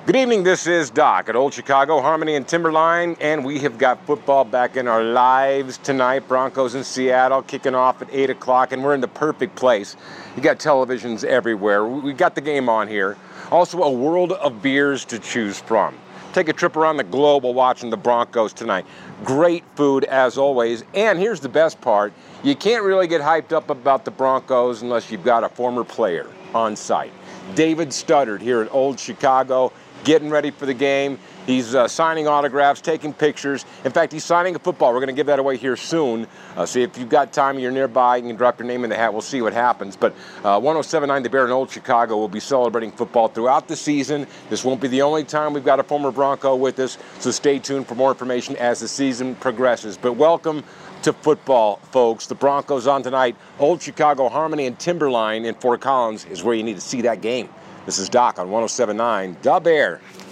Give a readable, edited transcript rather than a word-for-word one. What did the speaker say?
Good evening, this is Doc at Old Chicago, Harmony and Timberline, and we have got football back in our lives tonight. Broncos in Seattle kicking off at 8 o'clock, and we're in the perfect place. You got televisions everywhere. We got the game on here. Also, a world of beers to choose from. Take a trip around the globe while watching the Broncos tonight. Great food, as always, and here's the best part. You can't really get hyped up about the Broncos unless you've got a former player on site. David Studdard here at Old Chicago, getting ready for the game. He's signing autographs, taking pictures. In fact, he's signing a football. We're going to give that away here soon. So if you've got time, you're nearby, you can drop your name in the hat. We'll see what happens. But 1079 The Bear in Old Chicago will be celebrating football throughout the season. This won't be the only time we've got a former Bronco with us, so stay tuned for more information as the season progresses. But welcome to football, folks. The Broncos on tonight. Old Chicago, Harmony and Timberline in Fort Collins is where you need to see that game. This is Doc on 1079 The Bear.